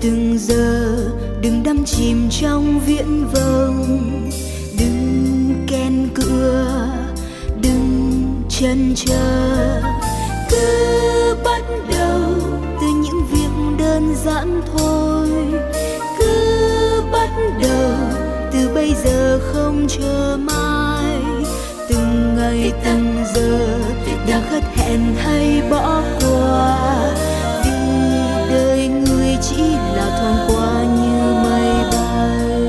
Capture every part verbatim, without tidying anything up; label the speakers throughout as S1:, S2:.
S1: từng giờ đừng đắm chìm trong viễn vông, đừng ken cửa, đừng chần chờ, cứ bắt đầu từ những việc đơn giản thôi, cứ bắt đầu từ bây giờ không chờ mai, từng ngày từng giờ đang khất hẹn hay bỏ qua, vì đời người chỉ là thoáng qua như mây bay.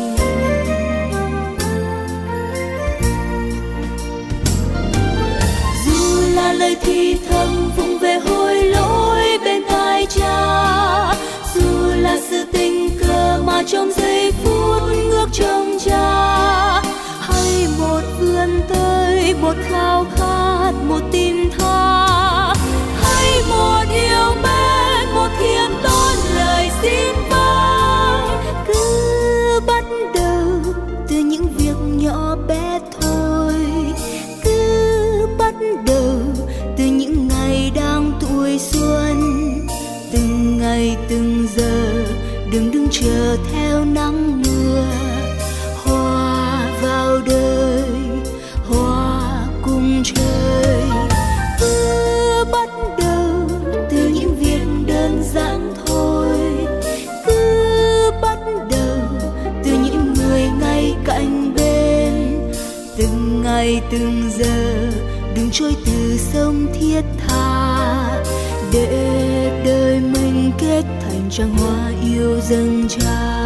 S1: Dù là lời thì thầm vụng về hối lỗi bên tai cha, dù là sự tình cờ mà trong giây phút ngước trông cha, hay một vươn tới, một khao khát, một tin tha, hay một yêu mến, một khiêm tốn lời xin vâng, cứ bắt đầu từ những việc nhỏ bé thôi, cứ bắt đầu từ những ngày đang tuổi xuân, từng ngày từng giờ đừng đứng chờ theo nắng mưa, hòa vào đời, hòa cùng trời, cứ bắt đầu từ những việc đơn giản thôi, cứ bắt đầu từ những người ngay cạnh bên, từng ngày từng giờ đừng trôi từ sông thiết tha, để đời mình kết thành tràng hoa yêu dâng cha.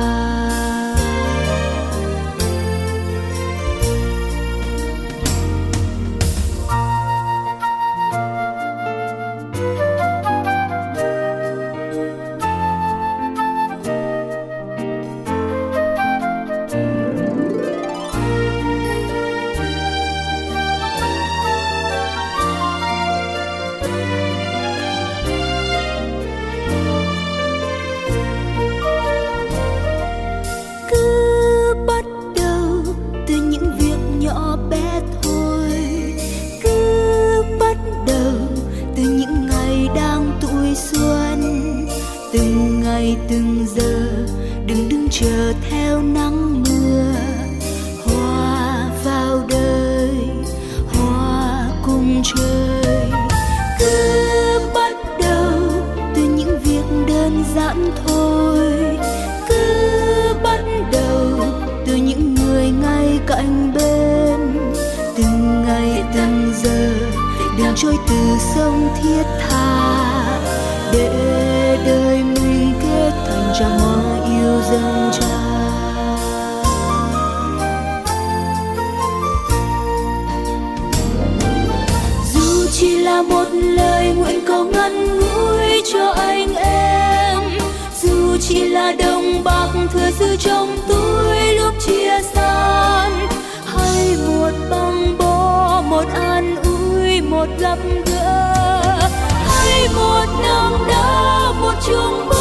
S1: Từng giờ đừng đứng chờ theo nắng mưa, hòa vào đời, hòa cùng trời, cứ bắt đầu từ những việc đơn giản thôi, cứ bắt đầu từ những người ngay cạnh bên, từng ngày từng giờ đừng trôi từ sông thiết tha, để đời mình kết thành tràng hoa yêu dâng cha. Dù chỉ là một lời nguyện cầu ngắn ngủi cho anh em, dù chỉ là đồng bạc thừa dư trong túi lúc chia san, hay một băng bó, một an ủi, một gặp gỡ, hay một nắng đá, một chung